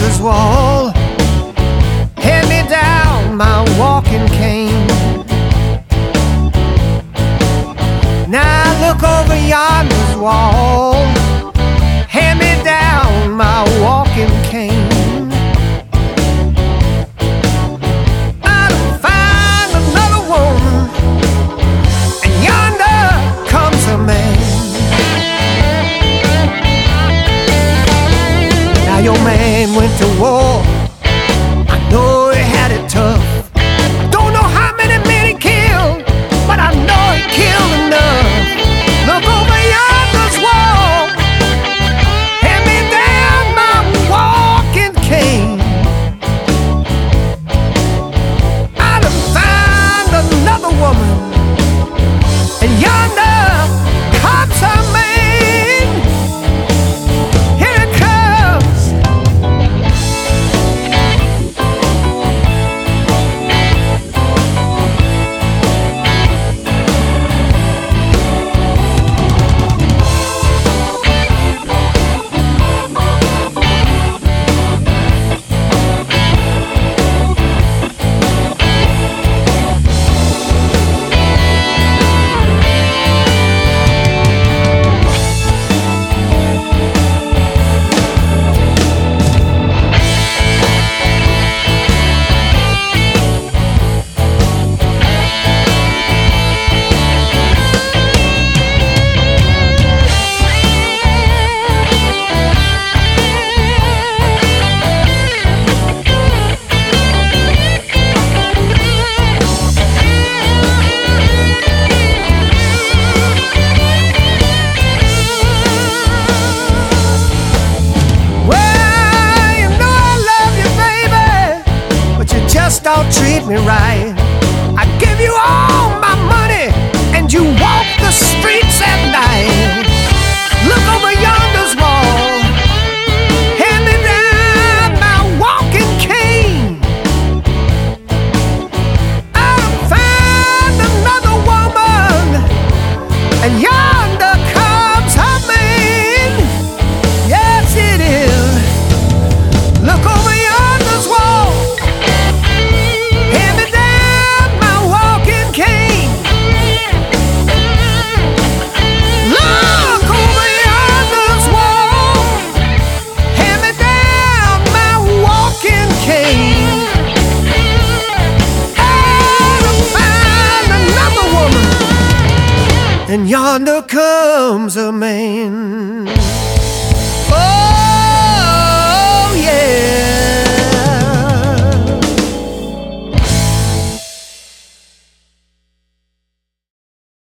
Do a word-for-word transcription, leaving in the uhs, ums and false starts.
yonder's wall, hand me down my walking cane. Now look over yonder's wall, hand me down my walking cane. I don't find another woman, and yonder comes a man. Now your man went to war, I know he had it tough. Don't know how many men he killed, but I know he killed enough. Look over yonder's wall, hand me down my walking cane. I done find another woman, and yonder comes her man. Here it comes. Just don't treat me right. I give you all my money, and you walk the streets at night. Look over yonder's wall, hand me down my walking cane. I'll find another woman, and yonder comes her man. Yes, it is. Look over yonder's wall, hand me down my walking cane. Look over yonder's wall, hand me down my walking cane. I'll find another woman, and yonder comes a man.